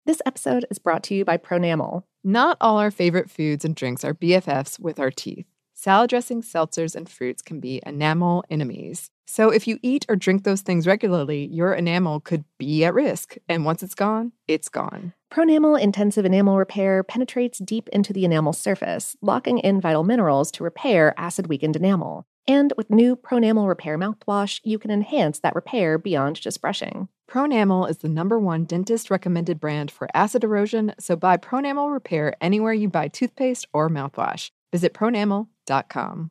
This episode is brought to you by Pronamel. Not all our favorite foods and drinks are BFFs with our teeth. Salad dressings, seltzers, and fruits can be enamel enemies. So if you eat or drink those things regularly, your enamel could be at risk. And once it's gone, it's gone. Pronamel Intensive Enamel Repair penetrates deep into the enamel surface, locking in vital minerals to repair acid-weakened enamel. And with new Pronamel Repair mouthwash, you can enhance that repair beyond just brushing. Pronamel is the #1 dentist-recommended brand for acid erosion, so buy Pronamel Repair anywhere you buy toothpaste or mouthwash. Visit pronamel.com.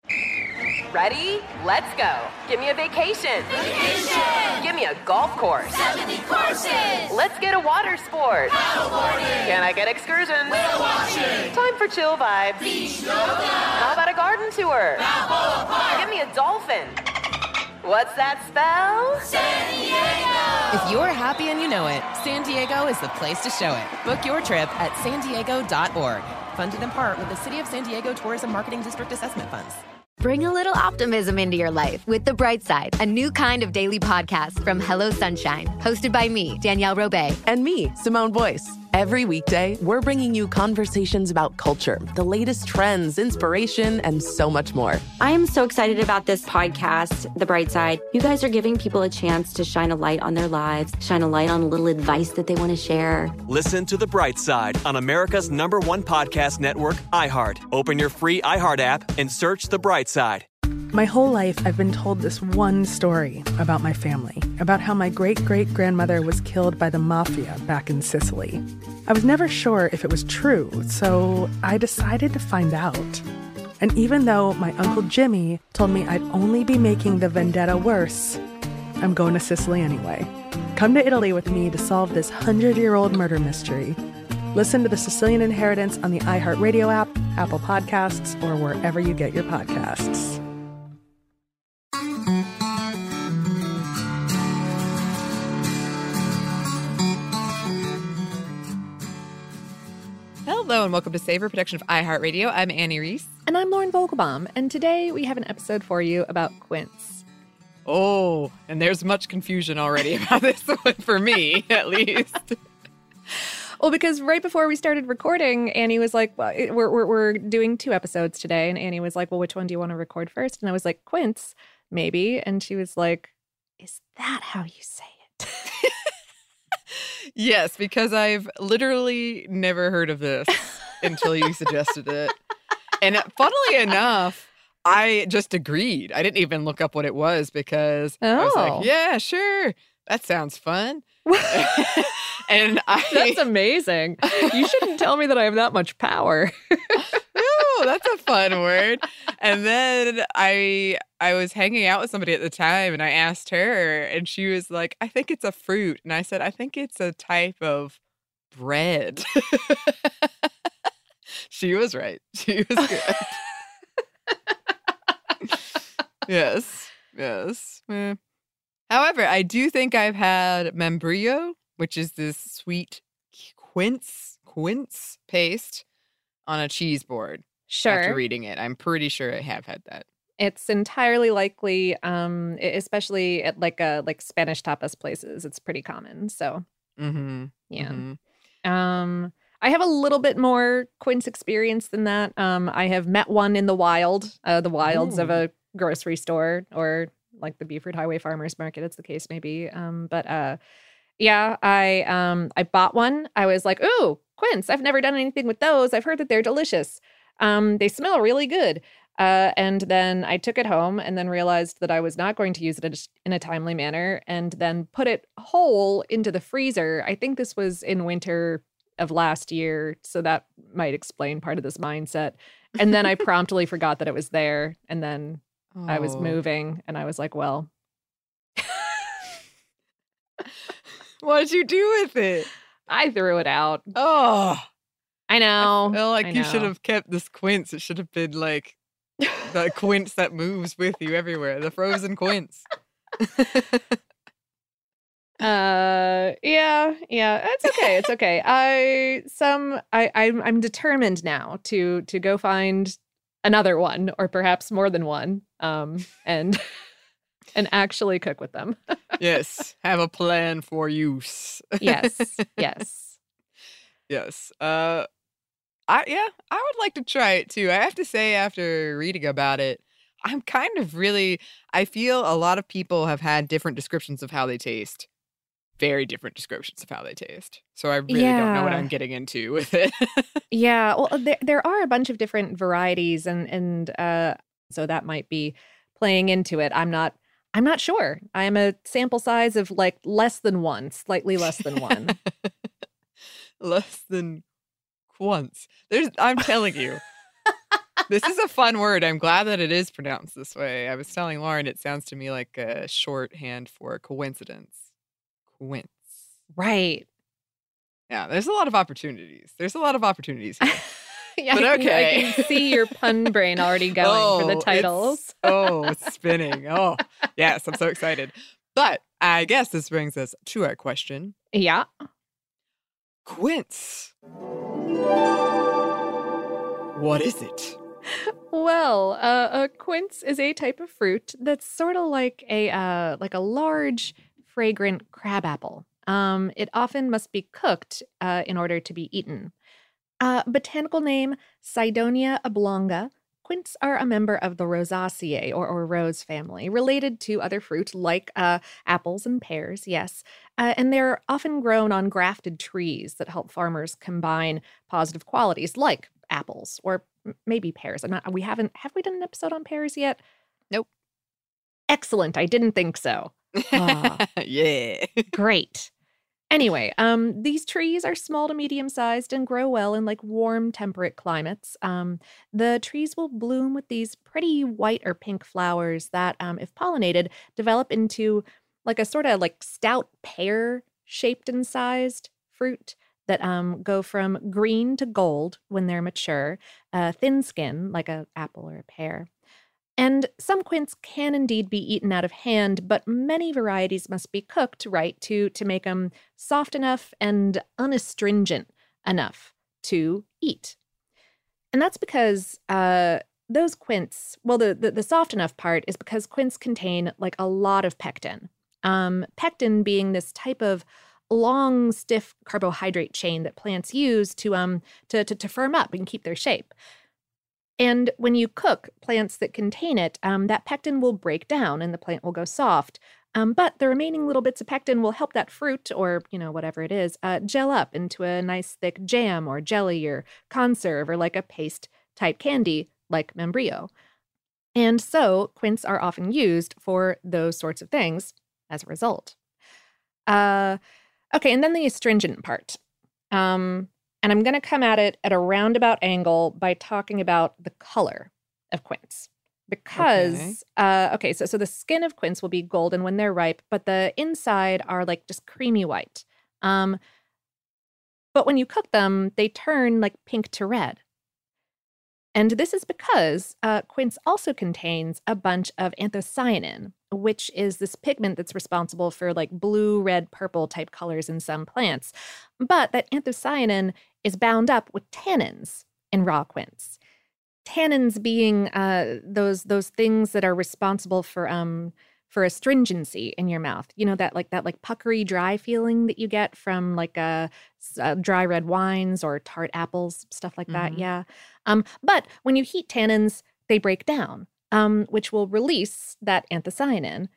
Ready? Let's go. Give me a vacation. Vacation! Give me a golf course. 70 courses! Let's get a water sport. Paddleboarding! Can I get excursions? Whale watching! Time for chill vibes. Beach yoga! How about a garden tour? Balboa Park! Give me a dolphin. What's that spell? San Diego! If you're happy and you know it, San Diego is the place to show it. Book your trip at sandiego.org. Funded in part with the City of San Diego Tourism Marketing District Assessment Funds. Bring a little optimism into your life with The Bright Side, a new kind of daily podcast from Hello Sunshine, hosted by me, Danielle Robay. And me, Simone Boyce. Every weekday, we're bringing you conversations about culture, the latest trends, inspiration, and so much more. I am so excited about this podcast, The Bright Side. You guys are giving people a chance to shine a light on their lives, shine a light on a little advice that they want to share. Listen to The Bright Side on America's #1 podcast network, iHeart. Open your free iHeart app and search The Bright Side. My whole life, I've been told this one story about my family, about how my great-great-grandmother was killed by the mafia back in Sicily. I was never sure if it was true, so I decided to find out. And even though my Uncle Jimmy told me I'd only be making the vendetta worse, I'm going to Sicily anyway. Come to Italy with me to solve this 100-year-old murder mystery. Listen to The Sicilian Inheritance on the iHeartRadio app, Apple Podcasts, or wherever you get your podcasts. Hello and welcome to Savor, production of iHeartRadio. I'm Annie Reese. And I'm Lauren Vogelbaum, and today we have an episode for you about quince. Oh, and there's much confusion already about this one for me, at least. Well, because right before we started recording, Annie was like, well, we're doing 2 episodes today. And Annie was like, well, which one do you want to record first? And I was like, quince, maybe. And she was like, is that how you say it? Yes, because I've literally never heard of this until you suggested it. And funnily enough, I just agreed. I didn't even look up what it was because I was like, yeah, sure. That sounds fun. And That's amazing. You shouldn't tell me that I have that much power. No, that's a fun word. And then I was hanging out with somebody at the time and I asked her and she was like, I think it's a fruit. And I said, I think it's a type of bread. She was right. She was good. Yes. However, I do think I've had membrillo, which is this sweet quince paste on a cheese board. Sure. After reading it, I'm pretty sure I have had that. It's entirely likely, especially at like Spanish tapas places. It's pretty common. So, yeah. Mm-hmm. I have a little bit more quince experience than that. I have met one in the wilds of a grocery store or like the Beaufort Highway Farmers Market, as the case may be. Yeah, I bought one. I was like, ooh, quince. I've never done anything with those. I've heard that they're delicious. They smell really good. And then I took it home and then realized that I was not going to use it in a timely manner and then put it whole into the freezer. I think this was in winter of last year, so that might explain part of this mindset. And then I promptly forgot that it was there. And then I was moving and I was like, well. What did you do with it? I threw it out. Oh. I know. I feel like you should have kept this quince. It should have been like the quince that moves with you everywhere. The frozen quince. Yeah. It's okay. It's okay. I'm determined now to go find another one or perhaps more than one. And actually cook with them. Yes. Have a plan for use. Yes. Yes. I would like to try it too. I have to say, after reading about it, I'm kind of really, I feel a lot of people have had different descriptions of how they taste. Very different descriptions of how they taste. So I really don't know what I'm getting into with it. Yeah. Well, there are a bunch of different varieties, and so that might be playing into it. I'm not sure. I am a sample size of like less than one, slightly less than one. Less than once. I'm telling you. This is a fun word. I'm glad that it is pronounced this way. I was telling Lauren, it sounds to me like a shorthand for coincidence. Quince. Right. Yeah, there's a lot of opportunities. There's a lot of opportunities here. Yeah, but okay. I can see your pun brain already going for the titles. It's spinning. Oh, yes, I'm so excited. But I guess this brings us to our question. Yeah. Quince. What is it? Well, a quince is a type of fruit that's sort of like a large, fragrant crabapple. It often must be cooked in order to be eaten. Botanical name, Cydonia oblonga. Quince are a member of the Rosaceae, or rose family, related to other fruit like apples and pears, yes. And they're often grown on grafted trees that help farmers combine positive qualities like apples or maybe pears. Have we done an episode on pears yet? Nope. Excellent. I didn't think so. Yeah. Great. Anyway, these trees are small to medium-sized and grow well in like warm, temperate climates. The trees will bloom with these pretty white or pink flowers that, if pollinated, develop into like a sort of like stout pear-shaped and sized fruit that go from green to gold when they're mature, thin skin like an apple or a pear. And some quince can indeed be eaten out of hand, but many varieties must be cooked right to make them soft enough and unastringent enough to eat. And that's because those quince, well, the soft enough part is because quince contain like a lot of pectin. Pectin being this type of long, stiff carbohydrate chain that plants use to firm up and keep their shape. And when you cook plants that contain it, that pectin will break down and the plant will go soft. But the remaining little bits of pectin will help that fruit, or whatever it is, gel up into a nice thick jam or jelly or conserve or like a paste-type candy like membrillo. And so quince are often used for those sorts of things as a result. Okay, and then the astringent part. And I'm going to come at it at a roundabout angle by talking about the color of quince. Because, so the skin of quince will be golden when they're ripe, but the inside are like just creamy white. But when you cook them, they turn like pink to red. And this is because quince also contains a bunch of anthocyanin, which is this pigment that's responsible for like blue, red, purple type colors in some plants. But that anthocyanin is bound up with tannins in raw quince. Tannins being those things that are responsible for astringency in your mouth. That puckery, dry feeling that you get from like dry red wines or tart apples, stuff like that. Yeah. But when you heat tannins, they break down, which will release that anthocyanin.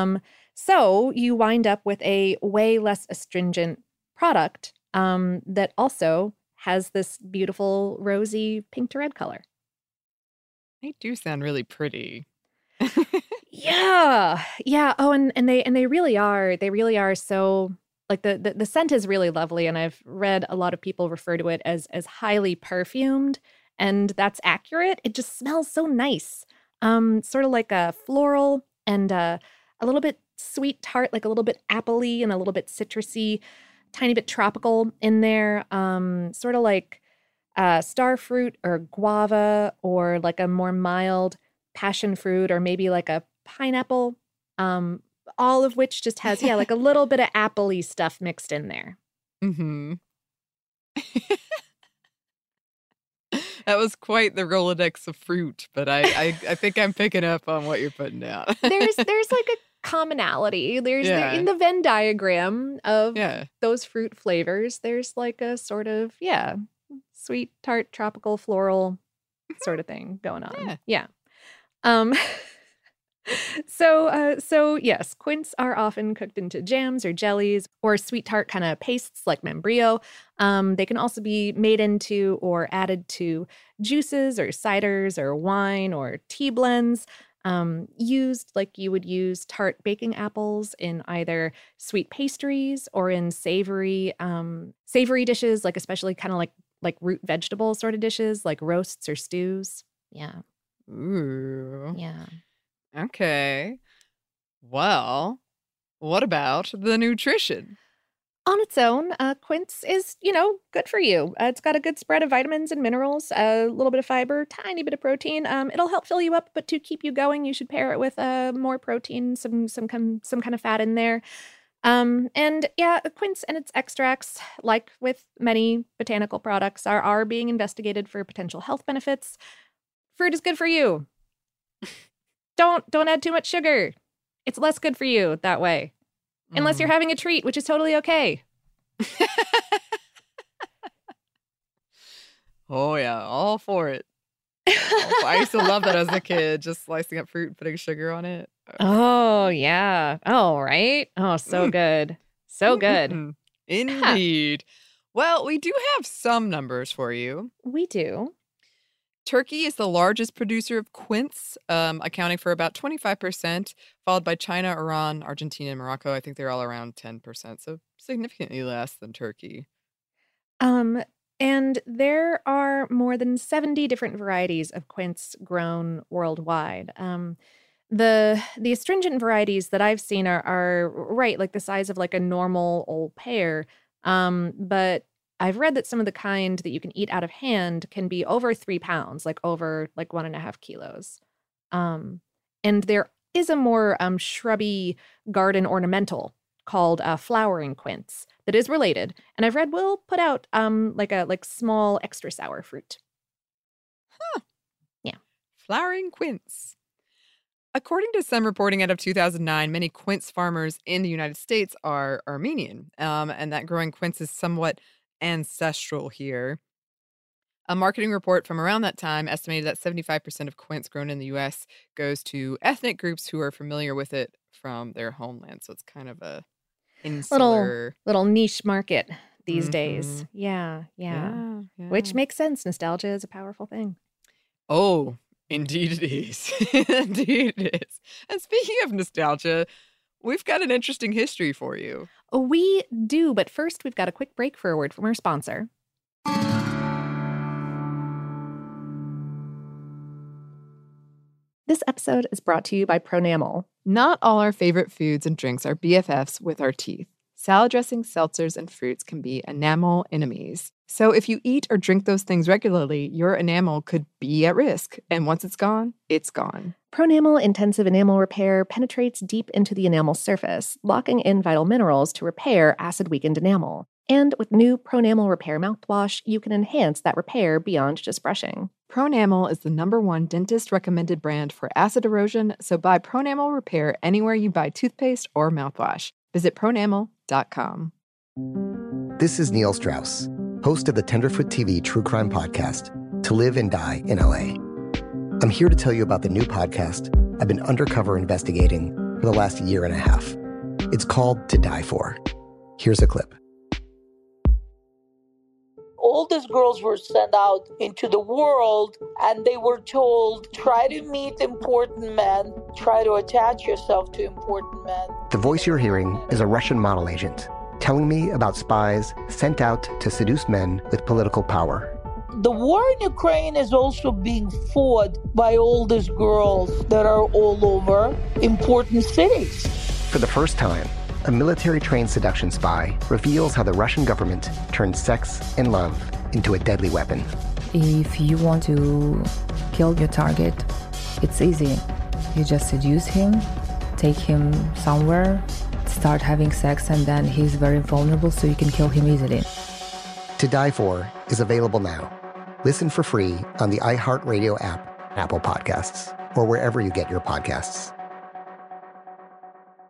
So you wind up with a way less astringent product that also has this beautiful rosy pink to red color. They do sound really pretty. Yeah. Oh, and they really are. They really are. So like the scent is really lovely, and I've read a lot of people refer to it as highly perfumed, and that's accurate. It just smells so nice. Sort of like a floral and a little bit sweet tart, like a little bit appley and a little bit citrusy, tiny bit tropical in there. Sort of like star fruit or guava, or like a more mild passion fruit, or maybe like a pineapple, all of which just has, like a little bit of appley stuff mixed in there. Mm-hmm. That was quite the Rolodex of fruit, but I think I'm picking up on what you're putting down. there's like a commonality. There's in the Venn diagram of those fruit flavors, there's like a sort of, sweet, tart, tropical, floral sort of thing going on. Yeah. So yes, quince are often cooked into jams or jellies or sweet tart kind of pastes like membrillo. They can also be made into or added to juices or ciders or wine or tea blends. Used like you would use tart baking apples in either sweet pastries or in savory dishes, like especially kind of like root vegetable sort of dishes, like roasts or stews. Yeah. Ooh. Yeah. Okay. Well, what about the nutrition? On its own, quince is, good for you. It's got a good spread of vitamins and minerals, a little bit of fiber, tiny bit of protein. It'll help fill you up, but to keep you going, you should pair it with more protein, some kind of fat in there. Quince and its extracts, like with many botanical products, are being investigated for potential health benefits. Fruit is good for you. Don't add too much sugar. It's less good for you that way. Unless you're having a treat, which is totally okay. Oh, yeah. All for it. I used to love that as a kid, just slicing up fruit and putting sugar on it. Oh, yeah. Oh, right? Oh, so good. So good. Indeed. Well, we do have some numbers for you. We do. Turkey is the largest producer of quince, accounting for about 25%, followed by China, Iran, Argentina, and Morocco. I think they're all around 10%, so significantly less than Turkey. And there are more than 70 different varieties of quince grown worldwide. The astringent varieties that I've seen are right, like the size of like a normal old pear, but I've read that some of the kind that you can eat out of hand can be over 3 pounds, like over like 1.5 kilos. And there is a more shrubby garden ornamental called flowering quince that is related. And I've read will put out like small extra sour fruit. Huh. Yeah. Flowering quince. According to some reporting out of 2009, many quince farmers in the United States are Armenian, and that growing quince is somewhat ancestral here. A marketing report from around that time estimated that 75% of quince grown in the U.S. goes to ethnic groups who are familiar with it from their homeland. So it's kind of a insular... Little niche market these days. Yeah. Which makes sense. Nostalgia is a powerful thing. Oh, indeed it is. Indeed it is. And speaking of nostalgia, we've got an interesting history for you. We do, but first we've got a quick break for a word from our sponsor. This episode is brought to you by Pronamel. Not all our favorite foods and drinks are BFFs with our teeth. Salad dressings, seltzers, and fruits can be enamel enemies. So if you eat or drink those things regularly, your enamel could be at risk. And once it's gone, it's gone. Pronamel Intensive Enamel Repair penetrates deep into the enamel surface, locking in vital minerals to repair acid-weakened enamel. And with new Pronamel Repair mouthwash, you can enhance that repair beyond just brushing. Pronamel is the #1 dentist-recommended brand for acid erosion, so buy Pronamel Repair anywhere you buy toothpaste or mouthwash. Visit pronamel.com. This is Neil Strauss, host of the Tenderfoot TV true crime podcast, To Live and Die in L.A. I'm here to tell you about the new podcast I've been undercover investigating for the last year and a half. It's called To Die For. Here's a clip. All these girls were sent out into the world and they were told, try to meet important men, try to attach yourself to important men. The voice you're hearing is a Russian model agent telling me about spies sent out to seduce men with political power. The war in Ukraine is also being fought by all these girls that are all over important cities. For the first time, a military-trained seduction spy reveals how the Russian government turned sex and love into a deadly weapon. If you want to kill your target, it's easy. You just seduce him, take him somewhere, start having sex, and then he's very vulnerable, so you can kill him easily. To Die For is available now. Listen for free on the iHeartRadio app, Apple Podcasts, or wherever you get your podcasts.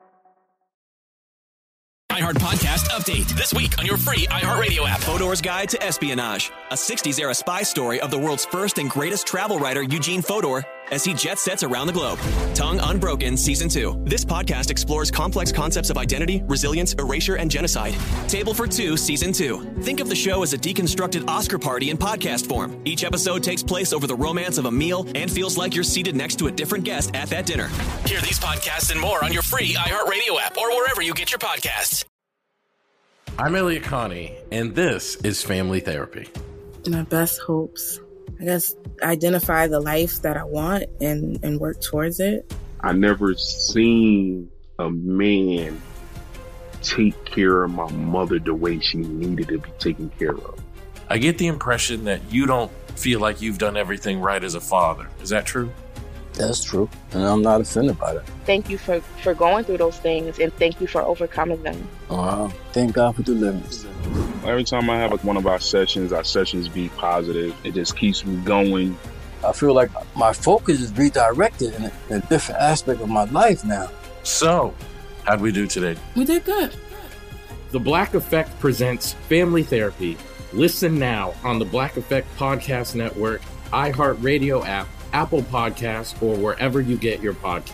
iHeart Podcast update this week on your free iHeartRadio app. Fodor's Guide to Espionage, a 60s-era spy story of the world's first and greatest travel writer, Eugene Fodor, as he jet sets around the globe. Tongue Unbroken Season 2. This podcast explores complex concepts of identity, resilience, erasure, and genocide. Table for Two Season 2. Think of the show as a deconstructed Oscar party in podcast form. Each episode takes place over the romance of a meal and feels like you're seated next to a different guest at that dinner. Hear these podcasts and more on your free iHeartRadio app or wherever you get your podcasts. I'm Elliot Connie, and this is Family Therapy. My best hopes, I guess, identify the life that I want and work towards it. I never seen a man take care of my mother the way she needed to be taken care of. I get the impression that you don't feel like you've done everything right as a father. Is that true? That's true, and I'm not offended by that. Thank you for going through those things, and thank you for overcoming them. Wow. Thank God for deliverance. Every time I have one of our sessions be positive. It just keeps me going. I feel like my focus is redirected in a different aspect of my life now. So, how'd we do today? We did good. The Black Effect presents Family Therapy. Listen now on the Black Effect Podcast Network, iHeartRadio app, Apple Podcasts, or wherever you get your podcasts.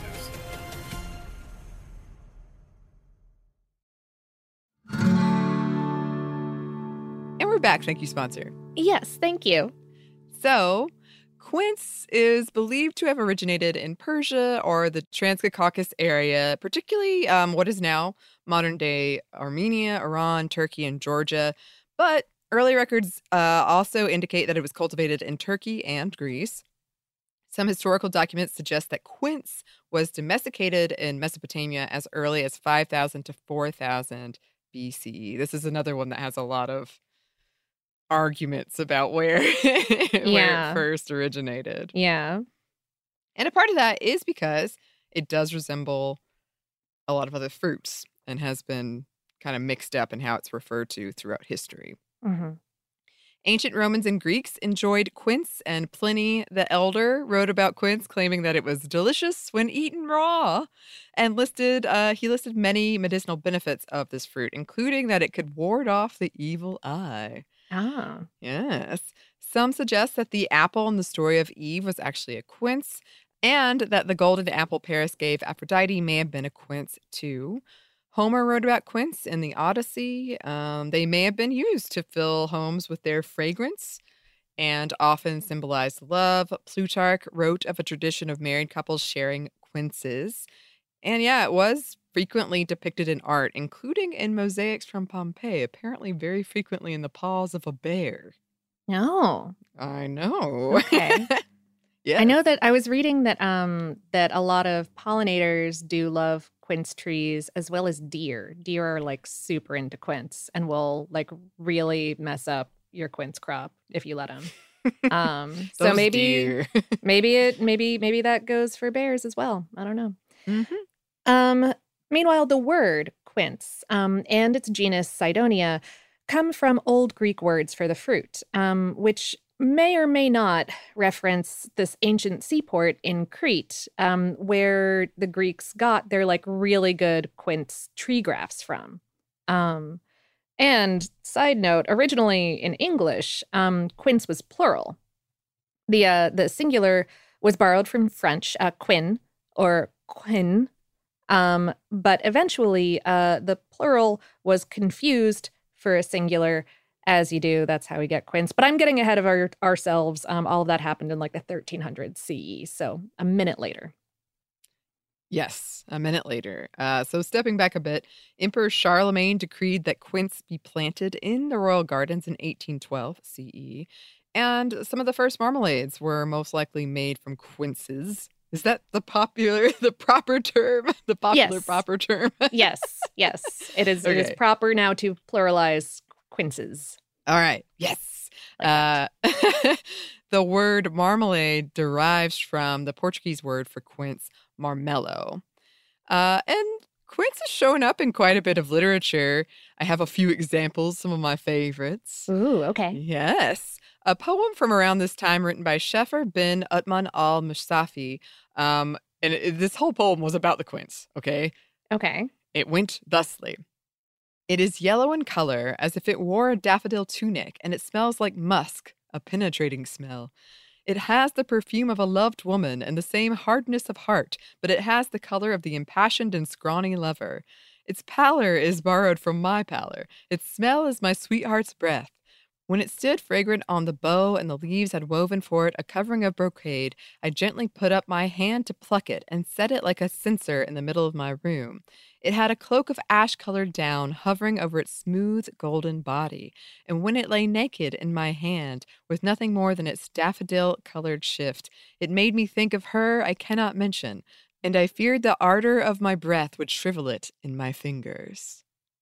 And we're back. Thank you, sponsor. Yes, thank you. So, quince is believed to have originated in Persia or the Transcaucasus area, particularly what is now modern-day Armenia, Iran, Turkey, and Georgia. But early records also indicate that it was cultivated in Turkey and Greece. Some historical documents suggest that quince was domesticated in Mesopotamia as early as 5,000 to 4,000 BCE. This is another one that has a lot of arguments about where it first originated. Yeah. And a part of that is because it does resemble a lot of other fruits and has been kind of mixed up in how it's referred to throughout history. Mm-hmm. Ancient Romans and Greeks enjoyed quince, and Pliny the Elder wrote about quince, claiming that it was delicious when eaten raw, and he listed many medicinal benefits of this fruit, including that it could ward off the evil eye. Ah. Yes. Some suggest that the apple in the story of Eve was actually a quince, and that the golden apple Paris gave Aphrodite may have been a quince too. Homer wrote about quince in the Odyssey. They may have been used to fill homes with their fragrance and often symbolized love. Plutarch wrote of a tradition of married couples sharing quinces. And yeah, it was frequently depicted in art, including in mosaics from Pompeii, apparently very frequently in the paws of a bear. No. I know. Okay. Yeah. I know that I was reading that that a lot of pollinators do love quince trees as well as deer. Deer are like super into quince and will like really mess up your quince crop if you let them. So maybe that goes for bears as well. I don't know. Mm-hmm. Meanwhile, the word quince and its genus Cydonia come from Old Greek words for the fruit, which may or may not reference this ancient seaport in Crete, where the Greeks got their like really good quince tree grafts from. And side note, originally in English, quince was plural. The singular was borrowed from French, quin or quin, but eventually the plural was confused for a singular. As you do, that's how we get quince. But I'm getting ahead of ourselves. All of that happened in like the 1300s CE, so a minute later. Yes, a minute later. So stepping back a bit, Emperor Charlemagne decreed that quince be planted in the royal gardens in 1812 CE. And some of the first marmalades were most likely made from quinces. Is that the proper term? The popular proper term? Yes. It is. Okay. It is proper now to pluralize quinces. All right. Yes. The word marmalade derives from the Portuguese word for quince, marmelo. And quince has shown up in quite a bit of literature. I have a few examples, some of my favorites. Ooh, okay. Yes. A poem from around this time written by Shefer bin Utman al-Mustafi. And this whole poem was about the quince, okay? Okay. It went thusly. It is yellow in color, as if it wore a daffodil tunic, and it smells like musk, a penetrating smell. It has the perfume of a loved woman and the same hardness of heart, but it has the color of the impassioned and scrawny lover. Its pallor is borrowed from my pallor. Its smell is my sweetheart's breath. When it stood fragrant on the bough and the leaves had woven for it a covering of brocade, I gently put up my hand to pluck it and set it like a censer in the middle of my room. It had a cloak of ash-colored down hovering over its smooth golden body, and when it lay naked in my hand, with nothing more than its daffodil-colored shift, it made me think of her I cannot mention, and I feared the ardor of my breath would shrivel it in my fingers.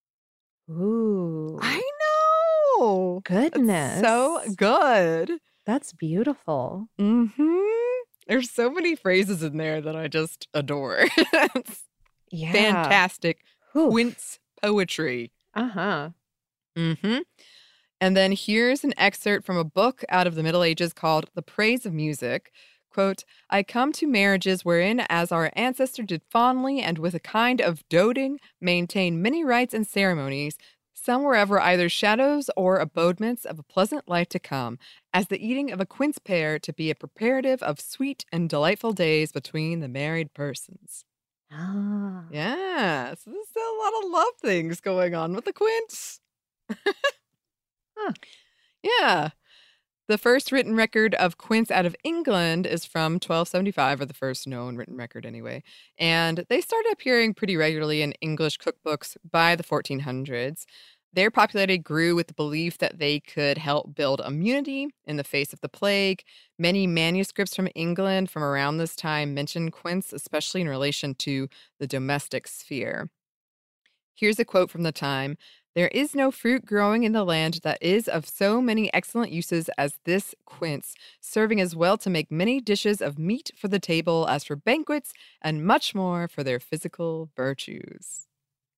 Ooh. I know. Goodness. That's so good. That's beautiful. Mm-hmm. There's so many phrases in there that I just adore. Yeah. Fantastic quince poetry. Uh-huh. Mm-hmm. And then here's an excerpt from a book out of the Middle Ages called The Praise of Music. Quote, I come to marriages wherein, as our ancestor did fondly and with a kind of doting, maintain many rites and ceremonies, some were ever either shadows or abodements of a pleasant life to come, as the eating of a quince pear to be a preparative of sweet and delightful days between the married persons. Ah. Yeah, so there's a lot of love things going on with the quince. Huh. Yeah. The first written record of quince out of England is from 1275, or the first known written record anyway. And they started appearing pretty regularly in English cookbooks by the 1400s. Their popularity grew with the belief that they could help build immunity in the face of the plague. Many manuscripts from England from around this time mention quince, especially in relation to the domestic sphere. Here's a quote from the time. There is no fruit growing in the land that is of so many excellent uses as this quince, serving as well to make many dishes of meat for the table as for banquets, and much more for their physical virtues.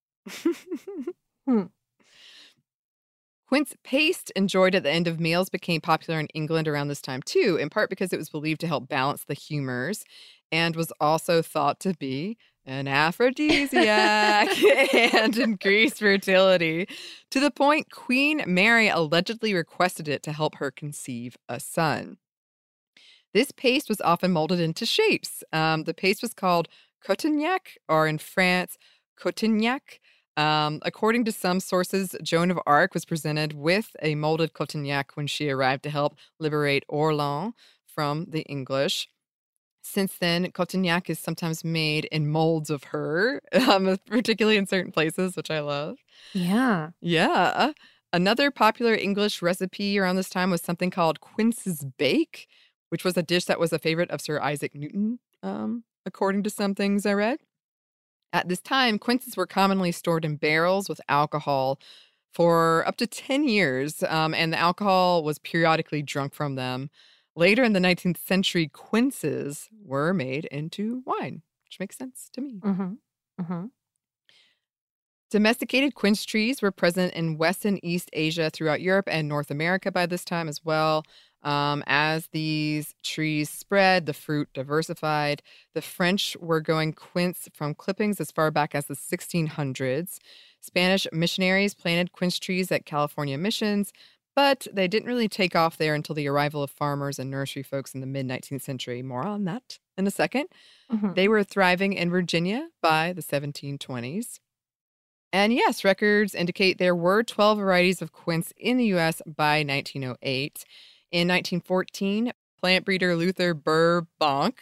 Quince paste, enjoyed at the end of meals, became popular in England around this time too, in part because it was believed to help balance the humors and was also thought to be an aphrodisiac and increase fertility, to the point Queen Mary allegedly requested it to help her conceive a son. This paste was often molded into shapes. The paste was called cotignac, or in France, cotignac. According to some sources, Joan of Arc was presented with a molded cotignac when she arrived to help liberate Orléans from the English. Since then, cotignac is sometimes made in molds of her, particularly in certain places, which I love. Yeah. Yeah. Another popular English recipe around this time was something called quince's bake, which was a dish that was a favorite of Sir Isaac Newton, according to some things I read. At this time, quinces were commonly stored in barrels with alcohol for up to 10 years, and the alcohol was periodically drunk from them. Later in the 19th century, quinces were made into wine, which makes sense to me. Mm-hmm. Mm-hmm. Domesticated quince trees were present in West and East Asia throughout Europe and North America by this time as well. As these trees spread, the fruit diversified. The French were growing quince from clippings as far back as the 1600s. Spanish missionaries planted quince trees at California missions, but they didn't really take off there until the arrival of farmers and nursery folks in the mid-19th century. More on that in a second. Mm-hmm. They were thriving in Virginia by the 1720s. And yes, records indicate there were 12 varieties of quince in the U.S. by 1908. In 1914, plant breeder Luther Burbank,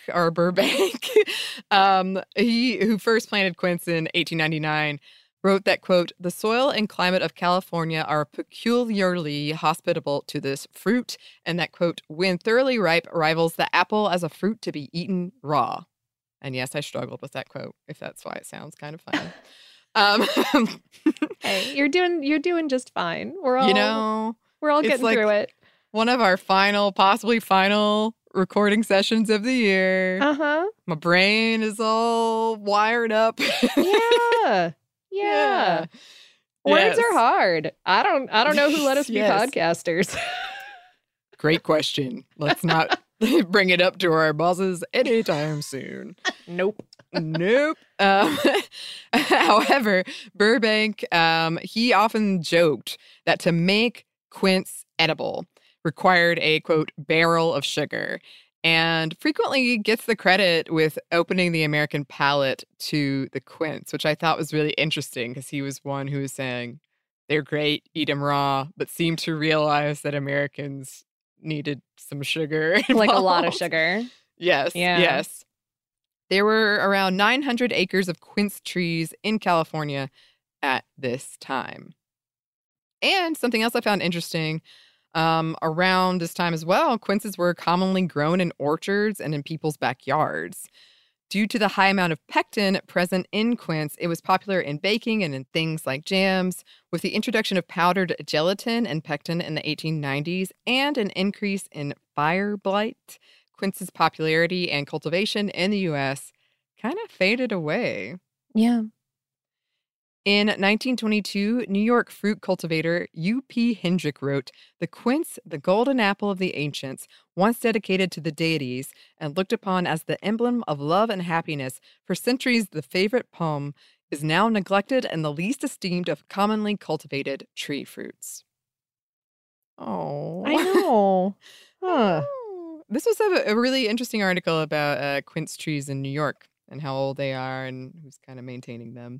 who first planted quince in 1899, wrote that, quote, the soil and climate of California are peculiarly hospitable to this fruit, and that, quote, when thoroughly ripe, rivals the apple as a fruit to be eaten raw. And yes, I struggled with that quote, if that's why it sounds kind of funny. Hey, you're doing just fine. We're all getting through it. One of our possibly final recording sessions of the year. Uh-huh. My brain is all wired up. Yeah. Words are hard. I don't know who let us be podcasters. Great question. Let's not bring it up to our bosses anytime soon. Nope. Nope. However, Burbank, he often joked that to make quince edible required a, quote, barrel of sugar, and frequently gets the credit with opening the American palate to the quince, which I thought was really interesting because he was one who was saying, they're great, eat them raw, but seemed to realize that Americans needed some sugar involved. Like a lot of sugar. Yes, Yeah. yes. There were around 900 acres of quince trees in California at this time. And something else I found interesting, around this time as well, quinces were commonly grown in orchards and in people's backyards. Due to the high amount of pectin present in quince, it was popular in baking and in things like jams. With the introduction of powdered gelatin and pectin in the 1890s and an increase in fire blight, quince's popularity and cultivation in the U.S. kind of faded away. Yeah. In 1922, New York fruit cultivator U.P. Hendrick wrote, "The quince, the golden apple of the ancients, once dedicated to the deities and looked upon as the emblem of love and happiness, for centuries the favorite pomme, is now neglected and the least esteemed of commonly cultivated tree fruits." Oh, I know. Huh. This was a really interesting article about quince trees in New York and how old they are and who's kind of maintaining them.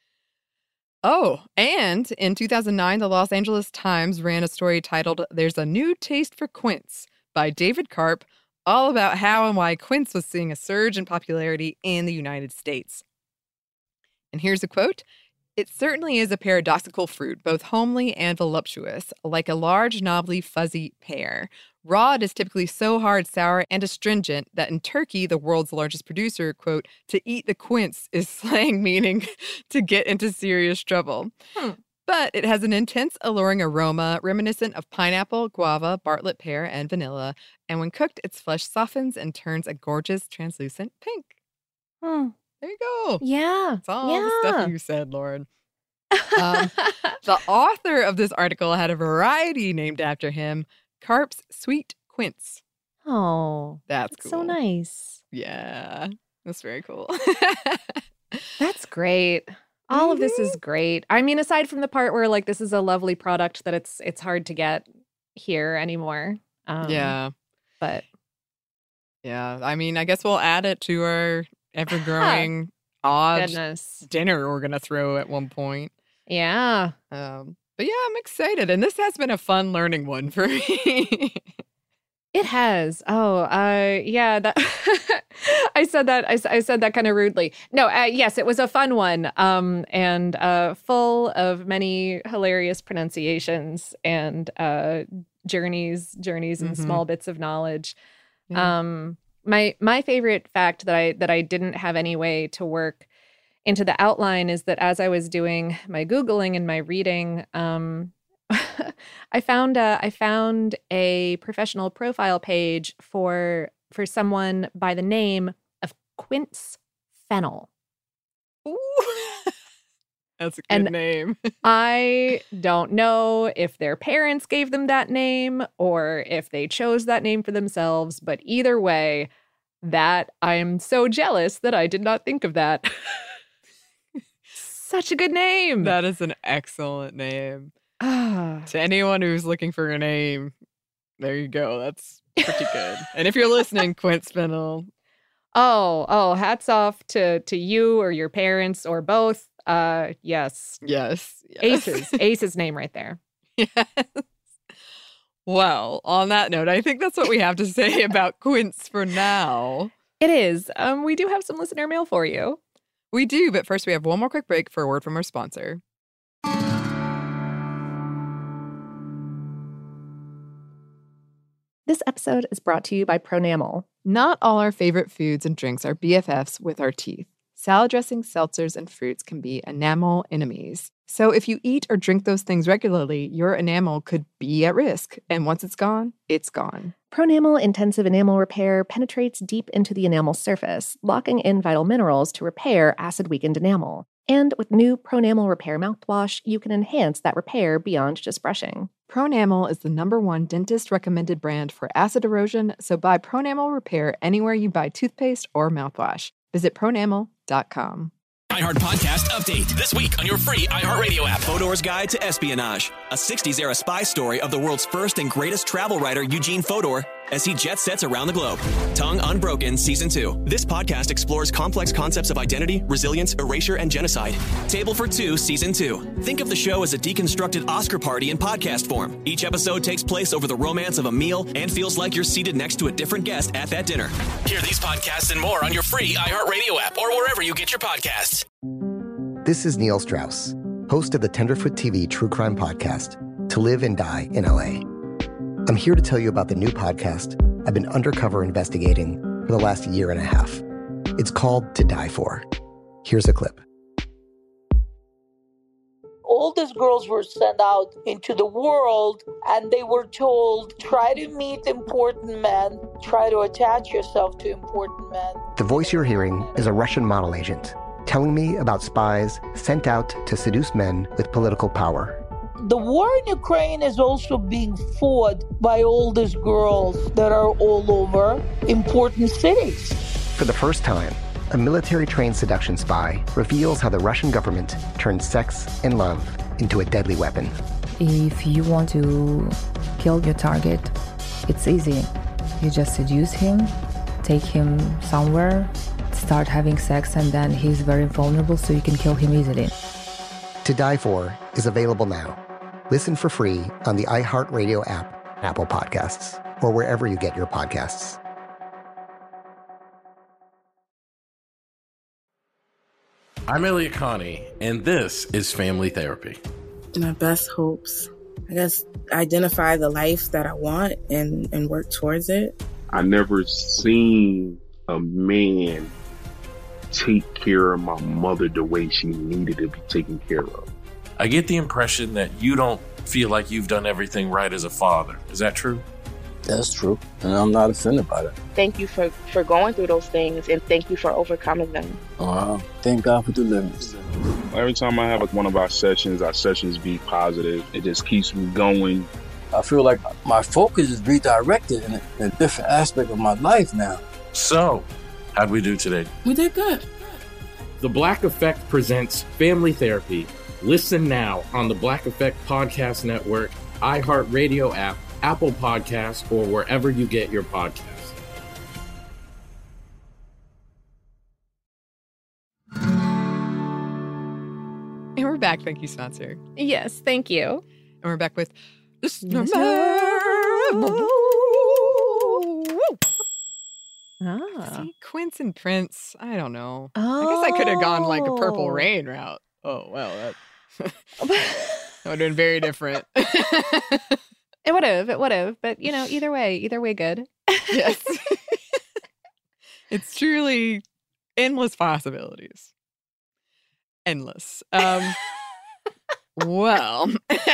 Oh, and in 2009, the Los Angeles Times ran a story titled "There's a New Taste for Quince" by David Karp, all about how and why quince was seeing a surge in popularity in the United States. And here's a quote. "It certainly is a paradoxical fruit, both homely and voluptuous, like a large, knobbly, fuzzy pear. Raw, it is typically so hard, sour, and astringent that in Turkey, the world's largest producer, quote, to eat the quince is slang meaning to get into serious trouble. But it has an intense, alluring aroma reminiscent of pineapple, guava, Bartlett pear, and vanilla. And when cooked, its flesh softens and turns a gorgeous, translucent pink." There you go. Yeah. That's all the stuff you said, Lauren. The author of this article had a variety named after him, Karp's Sweet Quince. Oh, that's cool. So nice. Yeah, that's very cool. That's great. All of this is great. I mean, aside from the part where like this is a lovely product that it's hard to get here anymore. Yeah. But yeah, I mean, I guess we'll add it to our ever-growing odd dinner we're going to throw at one point. Yeah. But yeah, I'm excited. And this has been a fun learning one for me. It has. Oh, yeah. That I said that kind of rudely. No, yes, it was a fun one. And full of many hilarious pronunciations and journeys and small bits of knowledge. Yeah. My favorite fact that I didn't have any way to work into the outline is that as I was doing my Googling and my reading, I found a professional profile page for someone by the name of Quince Fennell. Ooh. That's a good name. I don't know if their parents gave them that name or if they chose that name for themselves, but either way, that I am so jealous that I did not think of that. Such a good name. That is an excellent name. To anyone who's looking for a name, there you go. That's pretty good. And if you're listening, Quince Fennell. Oh, hats off to you or your parents or both. Yes. Ace's name right there. Yes. Well, on that note, I think that's what we have to say about quince for now. It is. We do have some listener mail for you. We do, but first we have one more quick break for a word from our sponsor. This episode is brought to you by Pronamel. Not all our favorite foods and drinks are BFFs with our teeth. Salad dressings, seltzers, and fruits can be enamel enemies. So if you eat or drink those things regularly, your enamel could be at risk. And once it's gone, it's gone. Pronamel Intensive Enamel Repair penetrates deep into the enamel surface, locking in vital minerals to repair acid-weakened enamel. And with new Pronamel Repair mouthwash, you can enhance that repair beyond just brushing. Pronamel is the #1 dentist-recommended brand for acid erosion, so buy Pronamel Repair anywhere you buy toothpaste or mouthwash. Visit pronamel.com. iHeartRadio.com. iHeart Podcast Update. This week on your free iHeartRadio app. Fodor's Guide to Espionage, a 60s-era spy story of the world's first and greatest travel writer, Eugene Fodor, as he jet sets around the globe. Tongue Unbroken Season 2. This podcast explores complex concepts of identity, resilience, erasure, and genocide. Table for Two Season 2. Think of the show as a deconstructed Oscar party in podcast form. Each episode takes place over the romance of a meal and feels like you're seated next to a different guest at that dinner. Hear these podcasts and more on your free iHeartRadio app or wherever you get your podcasts. This is Neil Strauss, host of the Tenderfoot TV True Crime Podcast, To Live and Die in LA. I'm here to tell you about the new podcast I've been undercover investigating for the last year and a half. It's called To Die For. Here's a clip. All these girls were sent out into the world and they were told, try to meet important men, try to attach yourself to important men. The voice you're hearing is a Russian model agent telling me about spies sent out to seduce men with political power. The war in Ukraine is also being fought by all these girls that are all over important cities. For the first time, a military-trained seduction spy reveals how the Russian government turned sex and love into a deadly weapon. If you want to kill your target, it's easy. You just seduce him, take him somewhere, start having sex, and then he's very vulnerable, so you can kill him easily. To Die For is available now. Listen for free on the iHeartRadio app, Apple Podcasts, or wherever you get your podcasts. I'm Elliot Connie, and this is Family Therapy. My best hopes, I guess, identify the life that I want and work towards it. I never seen a man take care of my mother the way she needed to be taken care of. I get the impression that you don't feel like you've done everything right as a father. Is that true? That's true, and I'm not offended by that. Thank you for going through those things, and thank you for overcoming them. Wow. Thank God for deliverance. Every time I have one of our sessions be positive. It just keeps me going. I feel like my focus is redirected in a different aspect of my life now. So, how'd we do today? We did good. The Black Effect presents Family Therapy. Listen now on the Black Effect Podcast Network, iHeartRadio app, Apple Podcasts, or wherever you get your podcasts. And we're back. Thank you, sponsor. Yes, thank you. And we're back with See, Quince and Prince. I don't know. I guess I could have gone like a Purple Rain route. Oh, well, that would have been very different. It would have. But, either way, good. Yes. It's truly endless possibilities. Endless. Well,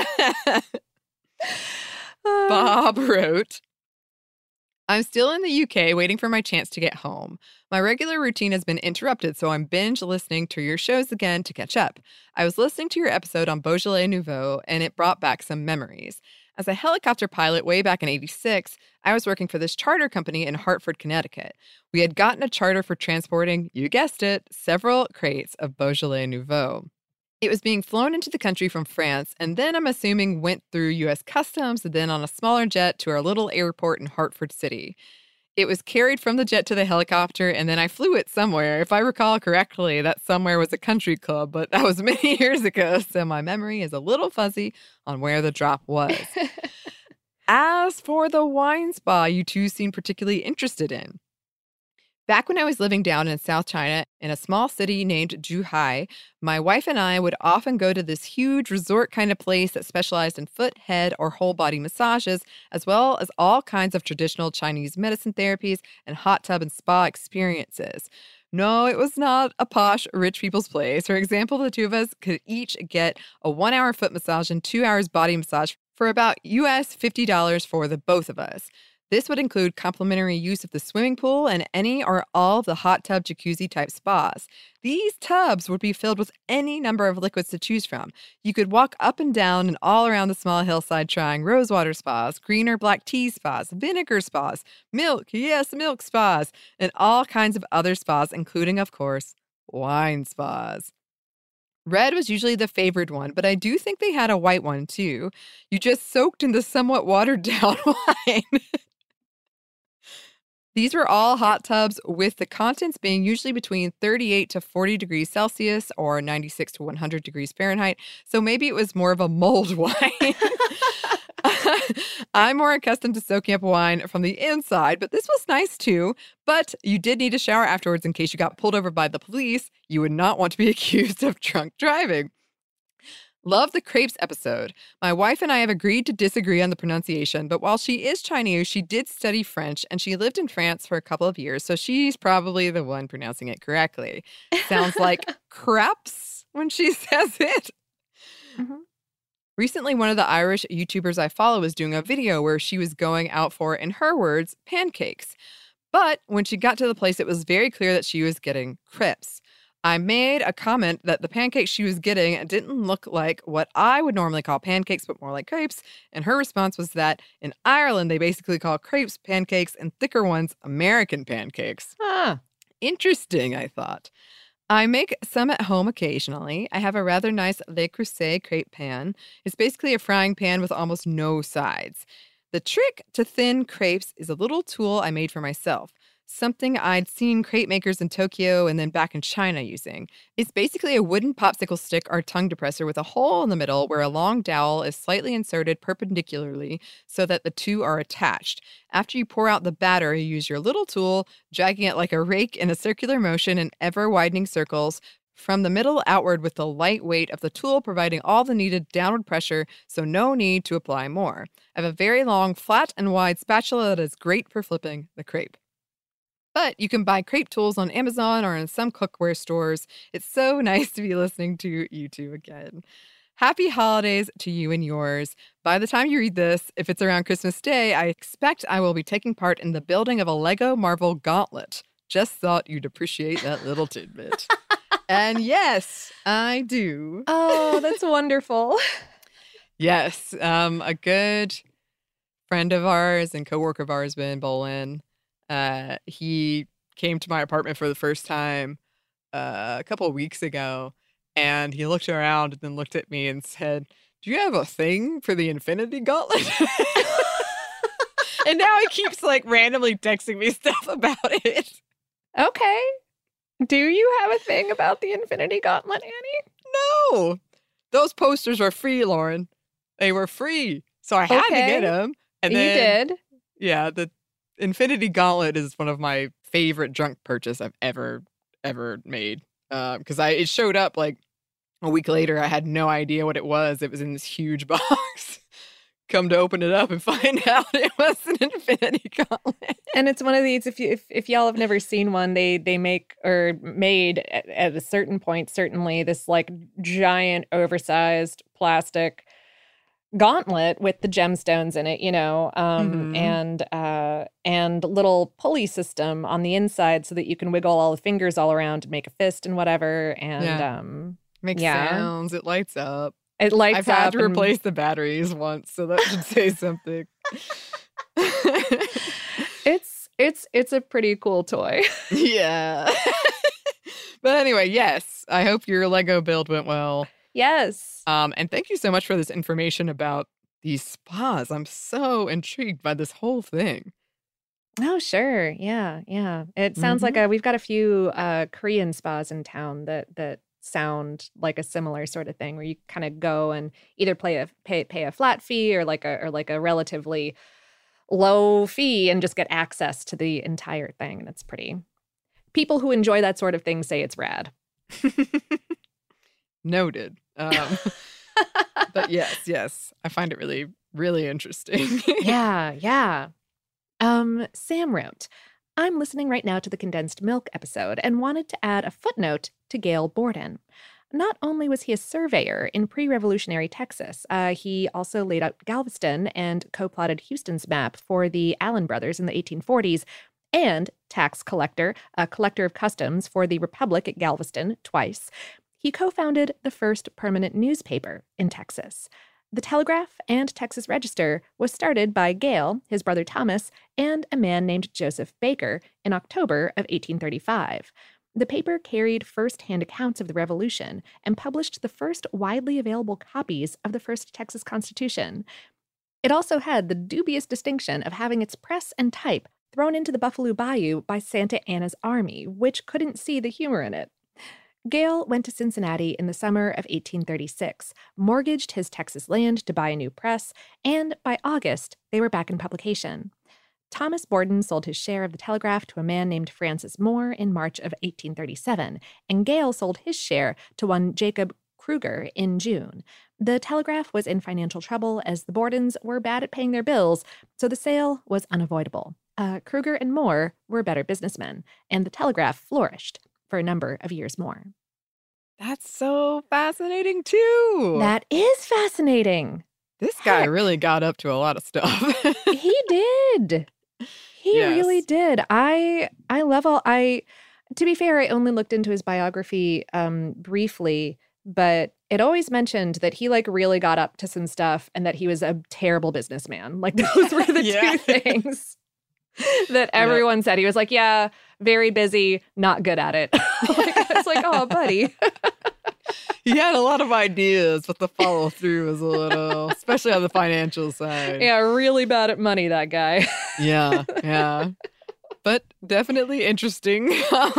Bob wrote, I'm still in the UK waiting for my chance to get home. My regular routine has been interrupted, so I'm binge listening to your shows again to catch up. I was listening to your episode on Beaujolais Nouveau, and it brought back some memories. As a helicopter pilot way back in '86, I was working for this charter company in Hartford, Connecticut. We had gotten a charter for transporting, you guessed it, several crates of Beaujolais Nouveau. It was being flown into the country from France, and then I'm assuming went through U.S. Customs and then on a smaller jet to our little airport in Hartford City. It was carried from the jet to the helicopter, and then I flew it somewhere. If I recall correctly, that somewhere was a country club, but that was many years ago, so my memory is a little fuzzy on where the drop was. As for the wine spa you two seem particularly interested in, back when I was living down in South China in a small city named Zhuhai, my wife and I would often go to this huge resort kind of place that specialized in foot, head, or whole body massages, as well as all kinds of traditional Chinese medicine therapies and hot tub and spa experiences. No, it was not a posh, rich people's place. For example, the two of us could each get a 1-hour foot massage and 2 hours body massage for about US $50 for the both of us. This would include complimentary use of the swimming pool and any or all of the hot tub jacuzzi type spas. These tubs would be filled with any number of liquids to choose from. You could walk up and down and all around the small hillside trying rosewater spas, green or black tea spas, vinegar spas, milk spas, and all kinds of other spas, including, of course, wine spas. Red was usually the favored one, but I do think they had a white one too. You just soaked in the somewhat watered down wine. These were all hot tubs with the contents being usually between 38 to 40 degrees Celsius or 96 to 100 degrees Fahrenheit. So maybe it was more of a mulled wine. I'm more accustomed to soaking up wine from the inside, but this was nice too. But you did need a shower afterwards in case you got pulled over by the police. You would not want to be accused of drunk driving. Love the crepes episode. My wife and I have agreed to disagree on the pronunciation, but while she is Chinese, she did study French and she lived in France for a couple of years, so she's probably the one pronouncing it correctly. Sounds like crepes when she says it. Mm-hmm. Recently, one of the Irish YouTubers I follow was doing a video where she was going out for, in her words, pancakes. But when she got to the place, it was very clear that she was getting crepes. I made a comment that the pancakes she was getting didn't look like what I would normally call pancakes, but more like crepes. And her response was that in Ireland, they basically call crepes pancakes and thicker ones American pancakes. Interesting, I thought. I make some at home occasionally. I have a rather nice Le Creuset crepe pan. It's basically a frying pan with almost no sides. The trick to thin crepes is a little tool I made for myself, something I'd seen crepe makers in Tokyo and then back in China using. It's basically a wooden popsicle stick or tongue depressor with a hole in the middle where a long dowel is slightly inserted perpendicularly so that the two are attached. After you pour out the batter, you use your little tool, dragging it like a rake in a circular motion in ever-widening circles from the middle outward with the light weight of the tool providing all the needed downward pressure, so no need to apply more. I have a very long, flat and wide spatula that is great for flipping the crepe. But you can buy crepe tools on Amazon or in some cookware stores. It's so nice to be listening to you two again. Happy holidays to you and yours. By the time you read this, if it's around Christmas Day, I expect I will be taking part in the building of a Lego Marvel Gauntlet. Just thought you'd appreciate that little tidbit. And yes, I do. Oh, that's wonderful. Yes, a good friend of ours and coworker of ours, Ben Bolin, he came to my apartment for the first time a couple of weeks ago, and he looked around and then looked at me and said, "Do you have a thing for the Infinity Gauntlet?" And now he keeps like randomly texting me stuff about it. Okay. Do you have a thing about the Infinity Gauntlet, Annie? No. Those posters were free, Lauren. They were free. So I had to get them. And then, you did? Yeah, the Infinity Gauntlet is one of my favorite junk purchase I've ever made. Because it showed up like a week later. I had no idea what it was. It was in this huge box. Come to open it up and find out it was an Infinity Gauntlet. And it's one of these, if y'all have never seen one, they make or made at a certain point, certainly, this like giant oversized plastic gauntlet with the gemstones in it, you know, and little pulley system on the inside so that you can wiggle all the fingers all around to make a fist and whatever. And makes sounds. It lights up. It lights up. I've had to replace the batteries once, so that should say something. It's a pretty cool toy. Yeah. But anyway, yes. I hope your Lego build went well. Yes. And thank you so much for this information about these spas. I'm so intrigued by this whole thing. Oh, sure. Yeah. It sounds like we've got a few Korean spas in town that sound like a similar sort of thing where you kind of go and either pay a flat fee or like a relatively low fee and just get access to the entire thing. And it's pretty. People who enjoy that sort of thing say it's rad. Noted. But yes, I find it really, really interesting. Yeah. Sam wrote, I'm listening right now to the Condensed Milk episode and wanted to add a footnote to Gail Borden. Not only was he a surveyor in pre-revolutionary Texas, he also laid out Galveston and co-plotted Houston's map for the Allen brothers in the 1840s, and tax collector, a collector of customs for the Republic at Galveston twice. He co-founded the first permanent newspaper in Texas. The Telegraph and Texas Register was started by Gale, his brother Thomas, and a man named Joseph Baker in October of 1835. The paper carried first-hand accounts of the Revolution and published the first widely available copies of the first Texas Constitution. It also had the dubious distinction of having its press and type thrown into the Buffalo Bayou by Santa Anna's army, which couldn't see the humor in it. Gale went to Cincinnati in the summer of 1836, mortgaged his Texas land to buy a new press, and by August, they were back in publication. Thomas Borden sold his share of the Telegraph to a man named Francis Moore in March of 1837, and Gale sold his share to one Jacob Kruger in June. The Telegraph was in financial trouble as the Bordens were bad at paying their bills, so the sale was unavoidable. Kruger and Moore were better businessmen, and the Telegraph flourished for a number of years more. That's so fascinating, too. That is fascinating. This guy really got up to a lot of stuff. He did. He really did. I love to be fair, I only looked into his biography briefly, but it always mentioned that he really got up to some stuff and that he was a terrible businessman. Those were the two things that everyone said. He was very busy, not good at it. It's oh, buddy. He had a lot of ideas, but the follow through was a little, especially on the financial side. Yeah, really bad at money, that guy. Yeah. But definitely interesting.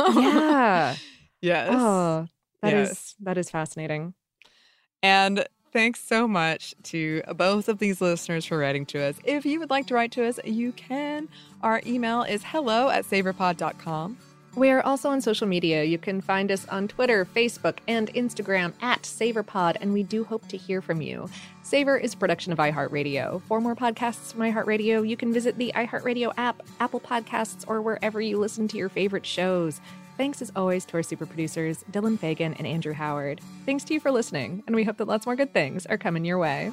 Yeah. Yes. Oh, that is fascinating. And thanks so much to both of these listeners for writing to us. If you would like to write to us, you can. Our email is hello@savorpod.com. We're also on social media. You can find us on Twitter, Facebook, and Instagram @SavorPod, and we do hope to hear from you. Savor is a production of iHeartRadio. For more podcasts from iHeartRadio, you can visit the iHeartRadio app, Apple Podcasts, or wherever you listen to your favorite shows. Thanks as always to our super producers, Dylan Fagan and Andrew Howard. Thanks to you for listening, and we hope that lots more good things are coming your way.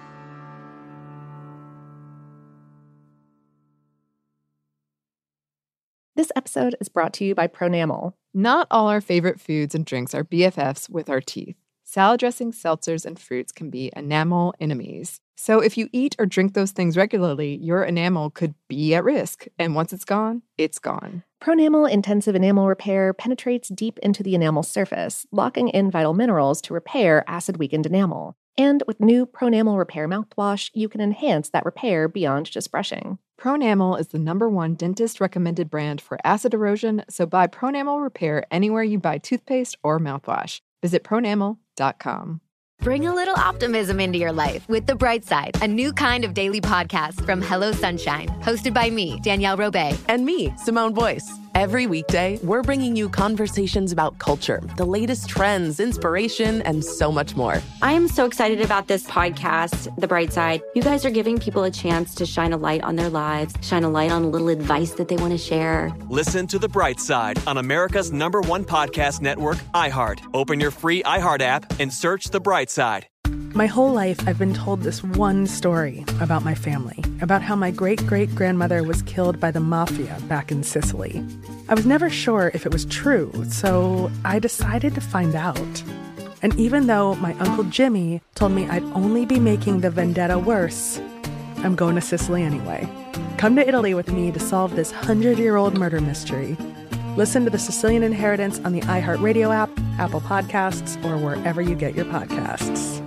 This episode is brought to you by Pronamel. Not all our favorite foods and drinks are BFFs with our teeth. Salad dressings, seltzers, and fruits can be enamel enemies. So if you eat or drink those things regularly, your enamel could be at risk. And once it's gone, it's gone. Pronamel Intensive Enamel Repair penetrates deep into the enamel surface, locking in vital minerals to repair acid-weakened enamel. And with new Pronamel Repair mouthwash, you can enhance that repair beyond just brushing. Pronamel is the #1 dentist-recommended brand for acid erosion, so buy Pronamel Repair anywhere you buy toothpaste or mouthwash. Visit pronamel.com. Bring a little optimism into your life with The Bright Side, a new kind of daily podcast from Hello Sunshine, hosted by me, Danielle Robay. And me, Simone Boyce. Every weekday, we're bringing you conversations about culture, the latest trends, inspiration, and so much more. I am so excited about this podcast, The Bright Side. You guys are giving people a chance to shine a light on their lives, shine a light on a little advice that they want to share. Listen to The Bright Side on America's #1 podcast network, iHeart. Open your free iHeart app and search The Bright Side. My whole life, I've been told this one story about my family, about how my great-great-grandmother was killed by the mafia back in Sicily. I was never sure if it was true, so I decided to find out. And even though my Uncle Jimmy told me I'd only be making the vendetta worse, I'm going to Sicily anyway. Come to Italy with me to solve this 100-year-old murder mystery. Listen to The Sicilian Inheritance on the iHeartRadio app, Apple Podcasts, or wherever you get your podcasts.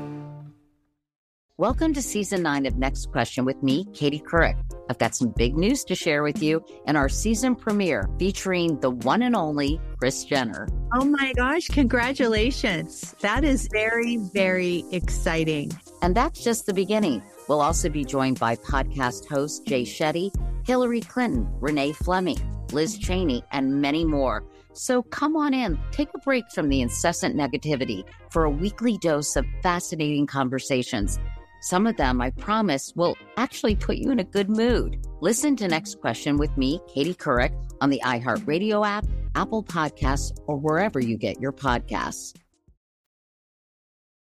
Welcome to Season 9 of Next Question with me, Katie Couric. I've got some big news to share with you in our season premiere featuring the one and only Kris Jenner. Oh my gosh, congratulations. That is very, very exciting. And that's just the beginning. We'll also be joined by podcast host Jay Shetty, Hillary Clinton, Renee Fleming, Liz Cheney, and many more. So come on in, take a break from the incessant negativity for a weekly dose of fascinating conversations. Some of them, I promise, will actually put you in a good mood. Listen to Next Question with me, Katie Couric, on the iHeartRadio app, Apple Podcasts, or wherever you get your podcasts.